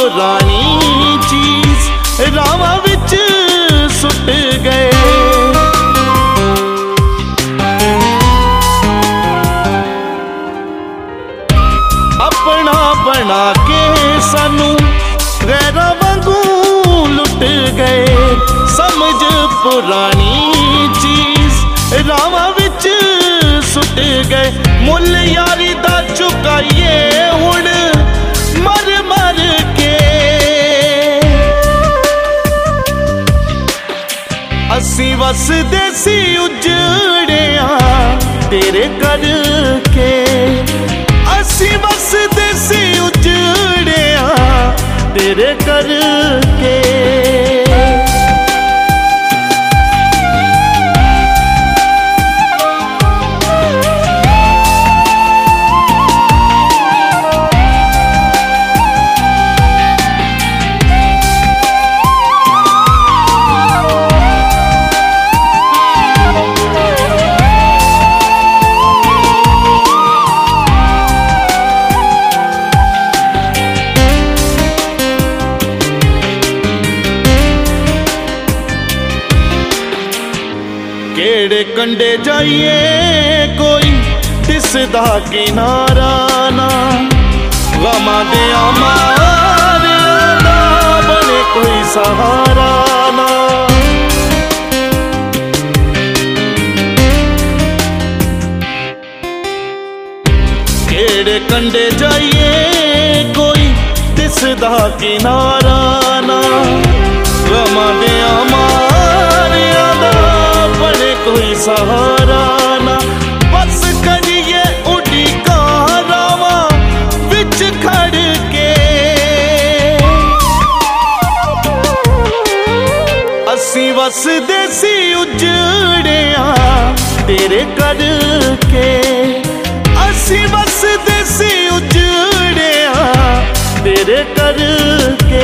पुरानी चीज रावां विच सुट गए। अपना बना के सानू गैरां वांगू लुट गए। समझ पुरानी चीज रावां विच सुट गए। मुल यारी दा चुकाइए हुण मर मर के। असी वसदे सी उजड़िया तेरे करके। असी वसदे सी उजड़िया तेरे करके। केड़े कंडे जाइए कोई दिसदा किनारा ना। गमां दे मारे दा बने कोई सहारा ना। केड़े कंडे जाइए कोई दिसदा किनारा ना। गमां दे मारे दा बने कोई सहारा ना। बस करिए उड़ीका रावां विच खड़ के। असी वसदे सी उजड़िया तेरे करके। असी वसदे सी उजड़िया तेरे करके।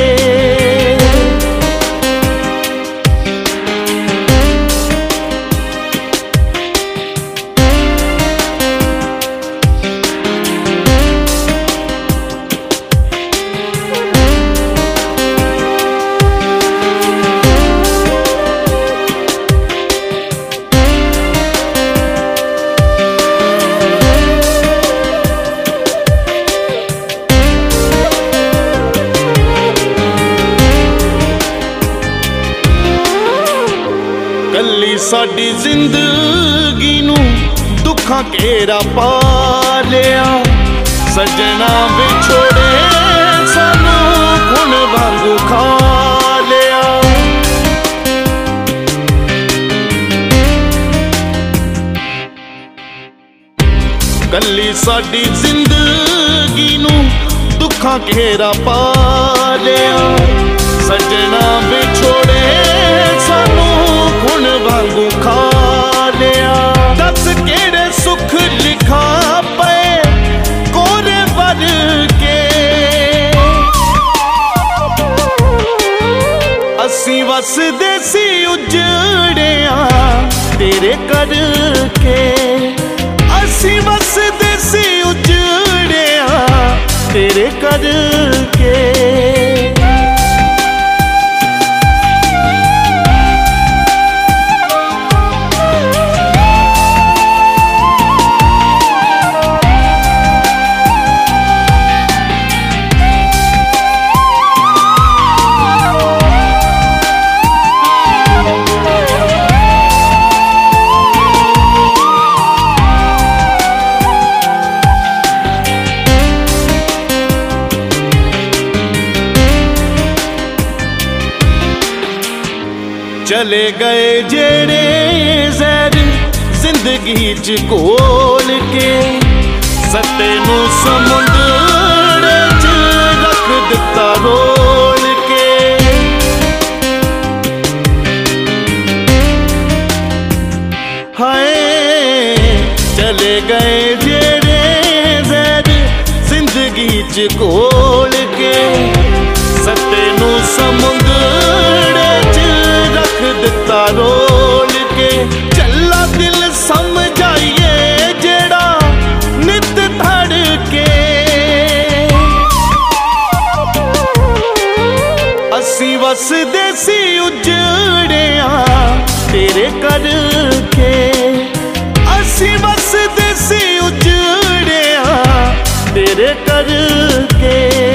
कल्ली साडी जिंदगी नू दुखां घेरा पा लिया। सजना विछोड़े सानू खुण वांगू खा लिया। कल्ली साडी जिंदगी नू दुखां घेरा पा लिया। सजना विछोड़े सानू खुण वांगू खा लिया। दस केड़े सुख लिखा पे कोरे वर के। असी वसदे सी उजड़िया तेरे करके। असी वसदे सी उजड़िया तेरे करके। चले गए जेड़े ज़हर जिंदगी च घोल के। सत्ते नू समुंदर च रख दिता रोल के। हाय चले गए जेड़े ज़हर जिंदगी च घोल के। सत्ते नू समुंदर च रख दिता रोल के। चला दिल समझाइए जेड़ा नित धड़ के। वसदे सी उजड़िया तेरे करके, असी वसदे सी उजड़िया तेरे करके।